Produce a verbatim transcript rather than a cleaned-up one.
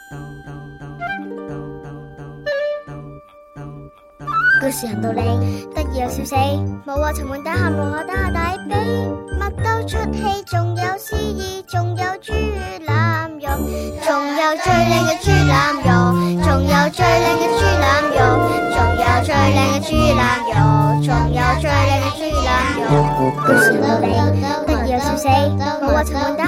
故事行到你，得意又笑死，冇話沉悶打喊路下打下大髀，乜都出戲，仲有詩意，仲有豬腩肉，仲有最靚嘅豬腩肉，仲有最靚嘅豬腩肉，仲有最靚嘅豬腩肉，仲有最靚嘅豬腩肉。故事行到你，得意又笑死，冇話沉悶